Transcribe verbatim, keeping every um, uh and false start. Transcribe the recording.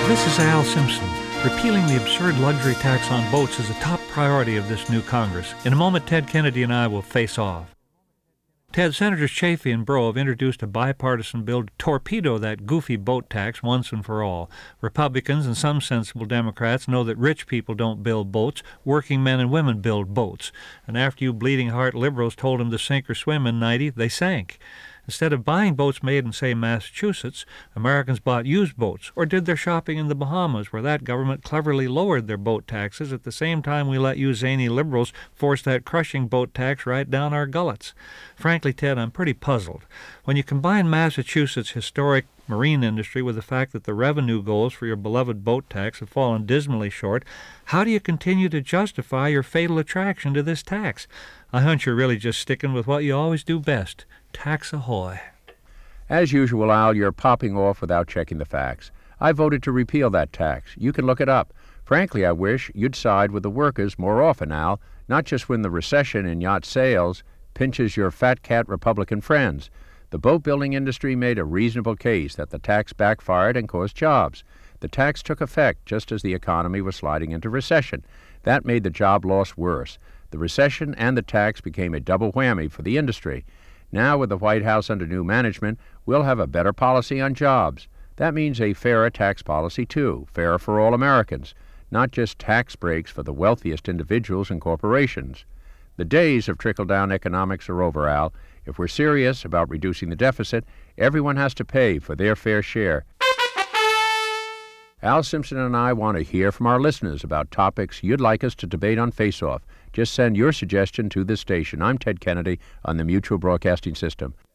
This is Al Simpson. Repealing the absurd luxury tax on boats is a top priority of this new Congress. In a moment, Ted Kennedy and I will face off. Ted, Senators Chafee and Breaux have introduced a bipartisan bill to torpedo that goofy boat tax once and for all. Republicans and some sensible Democrats know that rich people don't build boats, working men and women build boats. And after you bleeding heart liberals told them to sink or swim in ninety, they sank. Instead of buying boats made in, say, Massachusetts, Americans bought used boats or did their shopping in the Bahamas, where that government cleverly lowered their boat taxes at the same time we let you zany liberals force that crushing boat tax right down our gullets. Frankly, Ted, I'm pretty puzzled. When you combine Massachusetts' historic marine industry with the fact that the revenue goals for your beloved boat tax have fallen dismally short, how do you continue to justify your fatal attraction to this tax? I hunch you're really just sticking with what you always do best. Tax ahoy. As usual, Al, you're popping off without checking the facts. I voted to repeal that tax. You can look it up. Frankly, I wish you'd side with the workers more often, Al, not just when the recession in yacht sales pinches your fat cat Republican friends. The boat-building industry made a reasonable case that the tax backfired and caused jobs. The tax took effect just as the economy was sliding into recession. That made the job loss worse. The recession and the tax became a double whammy for the industry. Now, with the White House under new management, we'll have a better policy on jobs. That means a fairer tax policy, too, fairer for all Americans, not just tax breaks for the wealthiest individuals and corporations. The days of trickle-down economics are over, Al. If we're serious about reducing the deficit, everyone has to pay for their fair share. Al Simpson and I want to hear from our listeners about topics you'd like us to debate on Face Off. Just send your suggestion to this station. I'm Ted Kennedy on the Mutual Broadcasting System.